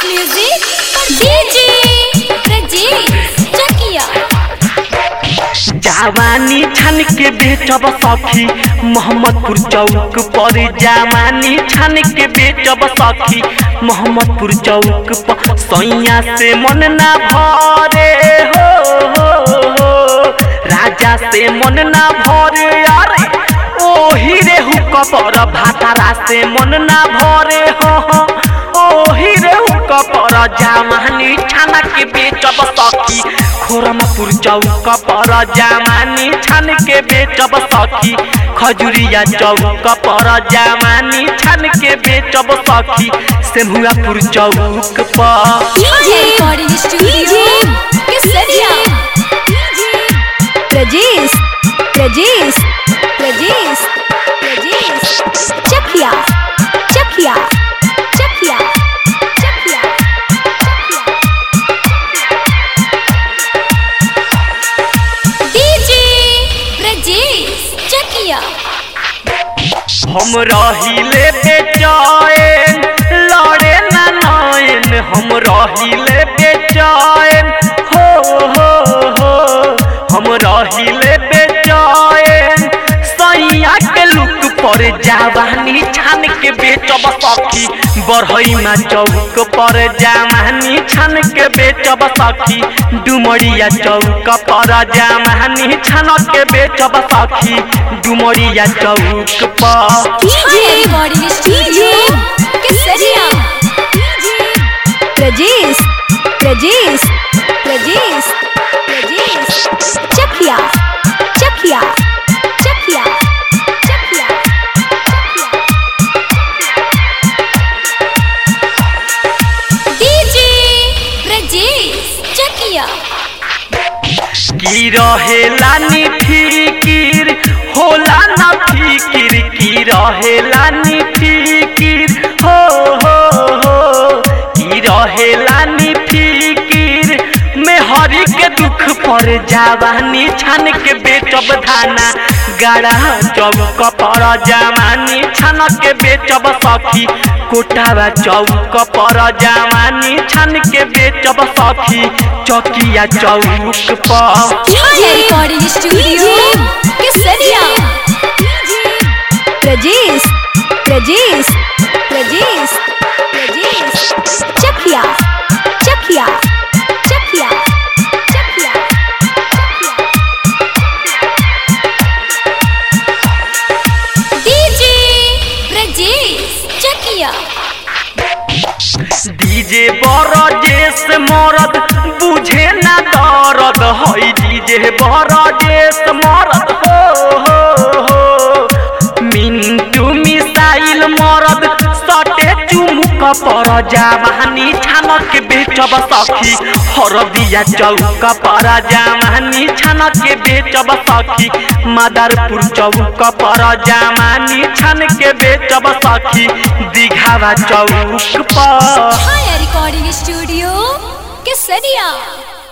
Music DJ Prajesh चकिया। जवानी छान के बेचब सखी मोहम्मदपुर चौक पर, जवानी छान के बेचब सखी मोहम्मदपुर चौक पर। सैया से मन ना भरे हो राजा से मन ना भरे, अरे ओही रे हुक पर भातारा से मन ना भरे हो ओही रे हुक पर। जवानी छान के बेचब सखी खोरमपुर चौक पर, जवानी छान के बेचब सखी खजुरिया चौक पर, जवानी छान के बेचब सखी सेमुआपुर चौक पर। Recording studio Kesariya. Prajesh Prajesh Prajesh Prajesh Chakiya Chakiya Chakiya Chakiya. DJ Prajesh Chakiya. हम रहिले बेचैन लड़े ना नैन, हम रहिले बेचैन हो हम रहिले बेचैन सैया के लुक पर। जवानी छान के बेचब सखी बरहईमा चौक पर, जवानी छान के बेचब सखी डुमरिया चौक पर, जवानी छान के बेचब सखी डुमरिया चौक पर। Recording studio Kesariya. Prajesh Prajesh Prajesh Prajesh Chakiya Chakiya Chakiya Chakiya. DJ Prajesh Chakiya. की रहेला नी फिकिर होला ना फिकिर, की रहेला नी फिकिर हो की रहेला नी फिकिर में हरी के दुख पर। जवानी छान के बेचब धाना गाड़ा चौक पर, जवानी छान के बेचब सखी कोटावा चौक पर, जवानी छान के बेचब सखी चकिया चौक पर। Recording studio Kesariya. Prajesh Prajesh Prajesh Prajesh Chakiya Chakiya Chakiya Chakiya. DJ Prajesh Chakiya. DJ Brajesh मरद बुझे ना दर्द है, डीजे बरजेश मरद हो मिंटू मिसाइल मरद सटे चुमुक पर। जवानी छान के बेचब सखी हरदिया चौक पर, जवानी छान के बेचब सखी मदरपुर चौक पर, जवानी छान के बेचब सखी दीघावा चौक पर। रिकॉर्डिंग स्टूडियो केसरिया।